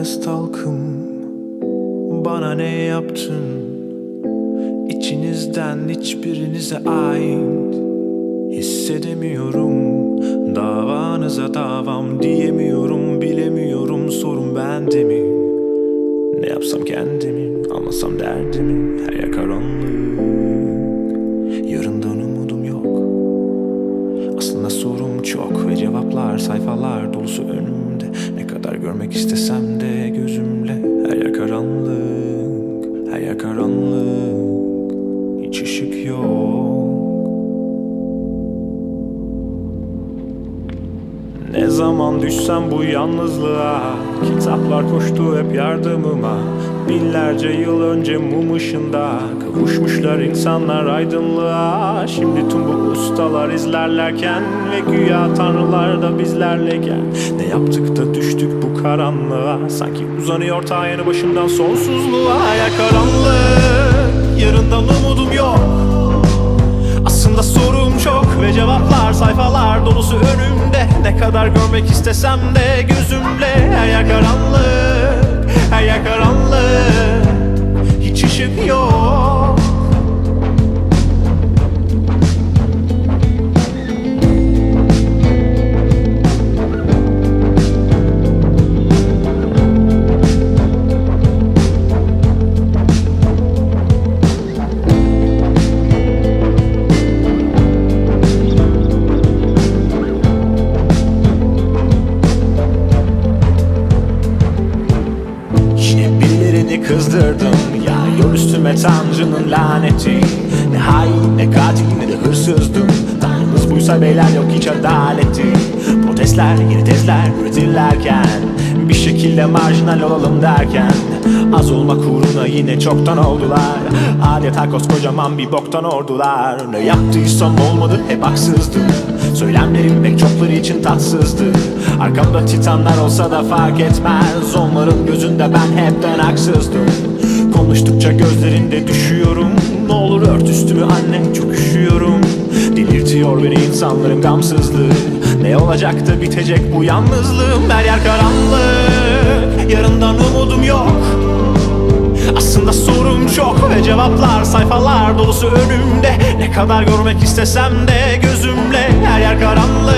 nefes talkım, bana ne yaptın? İçinizden hiçbirinize ait hissedemiyorum. Davanıza davam diyemiyorum, bilemiyorum, sorun bende mi? Ne yapsam kendimi, anlasam derdimi. Her yer karanlık, yarından umudum yok. Aslında sorum çok ve cevaplar sayfalar dolusu önümde. Ne kadar görmek istesem de gözümle. Her yer karanlık, her yer karanlık, hiç ışık yok. Ne zaman düşsem bu yalnızlığa, kitaplar koştu hep yardımıma. Binlerce yıl önce mum ışığında kavuşmuşlar insanlar aydınlığa. Şimdi tüm bu ustalar izlerlerken ve güya tanrılar da bizlerleyken, ne yaptık da düştük bu karanlığa? Sanki uzanıyor ta yanı başımdan sonsuzluğa. Ya karanlık, yarından umudum yok. Aslında sorum çok ve cevaplar sayfalar dolusu önümde. Ne kadar görmek istesem de gözümle. Her yer karanlık, her yer karanlık, hiç ışık yok. Kızdırdım ya yol üstüme Tanrı'nın laneti. Ne hain, ne katil, ne de hırsızdım. Tanrımız buysa beyler yok hiç adaleti. Protestler, yeni tezler üretirlerken, bir şekilde marjinal olalım derken, az olmak uğruna yine çoktan oldular. Adeta koskocaman bir boktan ordular. Ne yaptıysam olmadı, hep haksızdım. Söylemlerim pek çokları için tatsızdı. Arkamda titanlar olsa da fark etmez. Onların gözünde ben hepten haksızdım. Konuştukça gözlerinde düşüyorum. Ne olur ört üstümü annem, çok üşüyorum. Delirtiyor beni insanların gamsızlığı. Ne olacak da bitecek bu yalnızlığım? Her yer karanlık, yarından umudum yok. Aslında sorum çok ve cevaplar sayfalar dolusu önümde. Ne kadar görmek istesem de gözümle. Her yer karanlık,